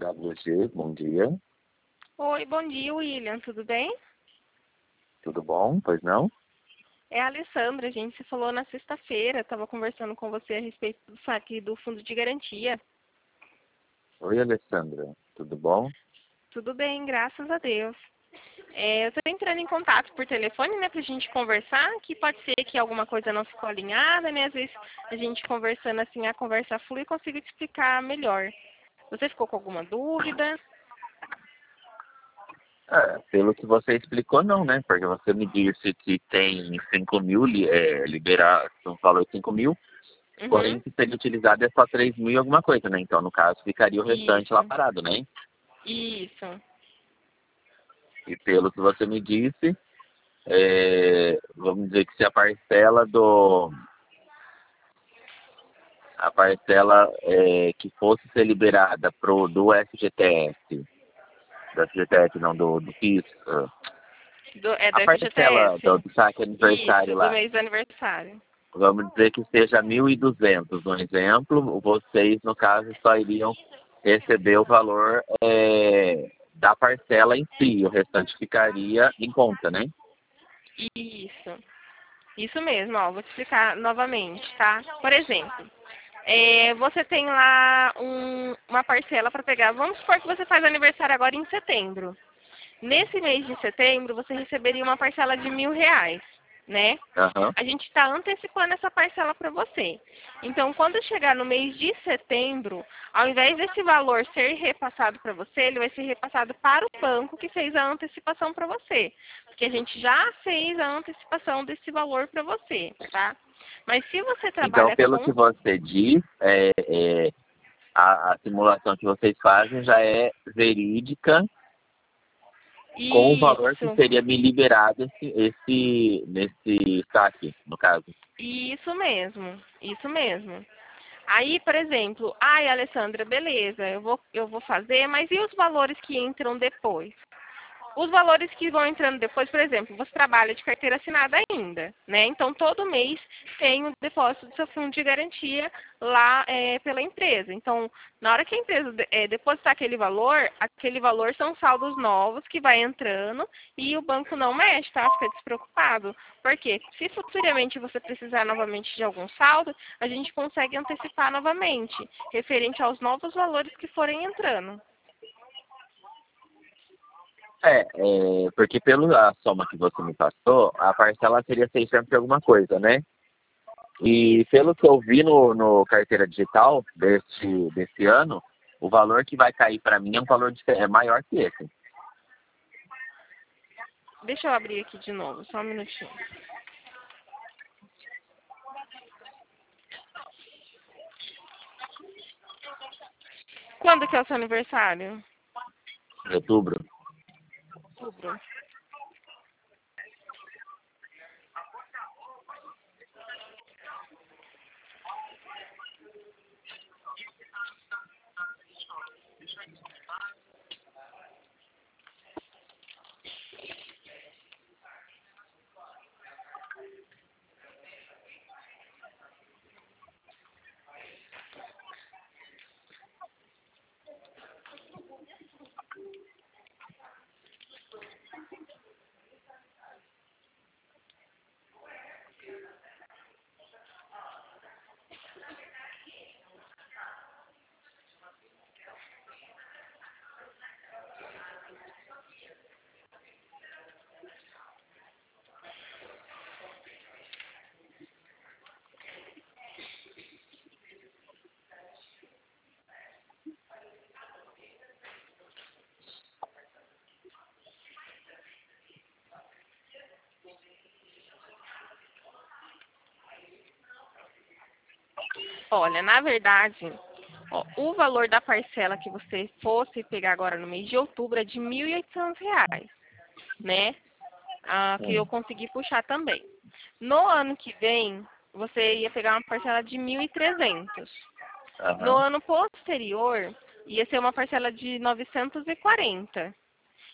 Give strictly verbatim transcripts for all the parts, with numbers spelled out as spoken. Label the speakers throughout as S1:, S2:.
S1: W G, bom dia.
S2: Oi, bom dia, William, tudo bem?
S1: Tudo bom? Pois não?
S2: É a Alessandra, a gente se falou na sexta-feira, estava conversando com você a respeito do saque do fundo de garantia.
S1: Oi, Alessandra, tudo bom?
S2: Tudo bem, graças a Deus. É, eu estou entrando em contato por telefone, né, para a gente conversar, que pode ser que alguma coisa não ficou alinhada, né, às vezes a gente conversando assim, a conversa flui e consigo te explicar melhor. Você ficou com alguma dúvida?
S1: É, pelo que você explicou, não, né? Porque você me disse que tem cinco mil, li- é, liberar, um valor de cinco mil, porém
S2: Uhum,
S1: que seria utilizado é só três mil e alguma coisa, né? Então, no caso, ficaria o restante lá
S2: isso,
S1: parado, né?
S2: isso.
S1: E pelo que você me disse, é, vamos dizer que se a parcela do a parcela é, que fosse ser liberada pro, do F G T S, do F G T S não, do, do P I S, ah,
S2: Do, é do
S1: a parcela do,
S2: F G T S?
S1: do saque aniversário
S2: Isso, do
S1: lá,
S2: mês do aniversário.
S1: vamos dizer que seja mil e duzentos, no exemplo, vocês, no caso, só iriam receber o valor é, da parcela em si, o restante ficaria em conta, né?
S2: Isso, isso mesmo, ó, vou te explicar novamente, tá? Por exemplo, é, você tem lá um- uma parcela para pegar. Vamos supor que você faz aniversário agora em setembro. Nesse mês de setembro, você receberia uma parcela de mil reais, né?
S1: Aham.
S2: A gente está antecipando essa parcela para você. Então, quando chegar no mês de setembro, ao invés desse valor ser repassado para você, ele vai ser repassado para o banco que fez a antecipação para você. Porque a gente já fez a antecipação desse valor para você, tá? Mas se você
S1: Então,
S2: trabalha
S1: pelo que
S2: com
S1: você diz, é, é, a, a simulação que vocês fazem já é verídica com o valor que
S2: isso,
S1: seria me liberado esse, esse, nesse saque, no caso.
S2: isso mesmo, isso mesmo. Aí, por exemplo, ai, Alessandra, beleza, eu vou, eu vou fazer, mas e os valores que entram depois? Os valores que vão entrando depois, por exemplo, você trabalha de carteira assinada ainda, né? Então, todo mês tem o depósito do seu fundo de garantia lá é, pela empresa. Então, na hora que a empresa é, depositar aquele valor, aquele valor são saldos novos que vai entrando e o banco não mexe, tá? Fica despreocupado. Porque se futuramente você precisar novamente de algum saldo, a gente consegue antecipar novamente, referente aos novos valores que forem entrando.
S1: É, é, porque pela soma que você me passou, a parcela seria seiscentos e alguma coisa, né? E
S2: Isso.
S1: pelo que eu vi no, no carteira digital deste, desse ano, o valor que vai cair para mim é um valor dife- é maior que esse.
S2: Deixa eu abrir aqui de novo, só um minutinho. Quando que é o seu aniversário?
S1: Em outubro.
S2: Outubro. Olha, na verdade, ó, o valor da parcela que você fosse pegar agora no mês de outubro é de mil e oitocentos reais, né? Ah, que eu
S1: Hum.
S2: consegui puxar também. No ano que vem, você ia pegar uma parcela de mil e trezentos. No
S1: Aham.
S2: ano posterior, ia ser uma parcela de novecentos e quarenta.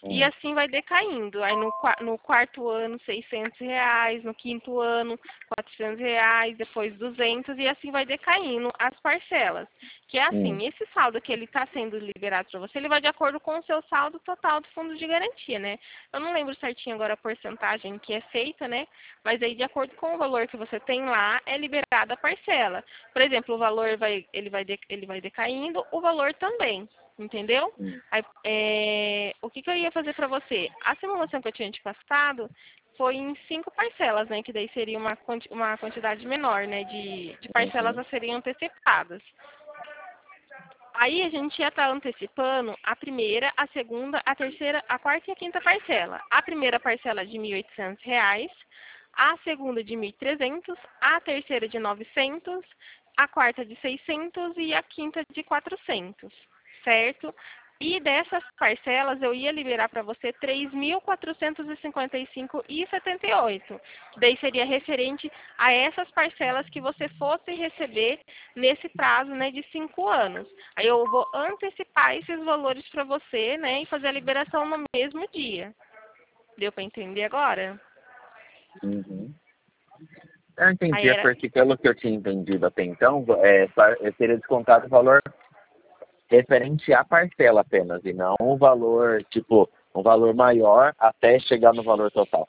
S2: E
S1: Hum.
S2: assim vai decaindo. Aí no, no quarto ano, seiscentos reais, no quinto ano, quatrocentos reais, depois duzentos, e assim vai decaindo as parcelas. Que é
S1: Hum.
S2: assim, esse saldo que ele está sendo liberado para você, ele vai de acordo com o seu saldo total do fundo de garantia, né? Eu não lembro certinho agora a porcentagem que é feita, né? Mas aí, de acordo com o valor que você tem lá, é liberada a parcela. Por exemplo, o valor vai, ele vai, de, ele vai decaindo, o valor também. Entendeu?
S1: Hum.
S2: Aí, é, o que, que eu ia fazer para você? A simulação que eu tinha te passado foi em cinco parcelas, né? Que daí seria uma, uma quantidade menor, né? De, de parcelas
S1: Uhum.
S2: a serem antecipadas. Aí a gente ia estar antecipando a primeira, a segunda, a terceira, a quarta e a quinta parcela. A primeira parcela de mil e oitocentos reais, a segunda de mil e trezentos, a terceira de novecentos, a quarta de seiscentos e a quinta de quatrocentos, certo? E dessas parcelas eu ia liberar para você três mil quatrocentos e cinquenta e cinco reais e setenta e oito centavos. Daí seria referente a essas parcelas que você fosse receber nesse prazo, né, de cinco anos. Aí eu vou antecipar esses valores para você, né, e fazer a liberação no mesmo dia. Deu para entender agora?
S1: Uhum. Eu
S2: Aí
S1: entendi, é
S2: era
S1: porque pelo que eu tinha entendido até então, é, só- eu teria descontado o valor referente à parcela apenas, e não o valor, tipo, um valor maior até chegar no valor total.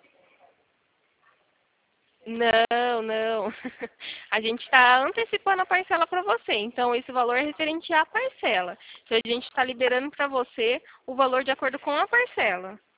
S2: Não, não. A gente está antecipando a parcela para você. Então, esse valor é referente à parcela. Então, a gente está liberando para você o valor de acordo com a parcela.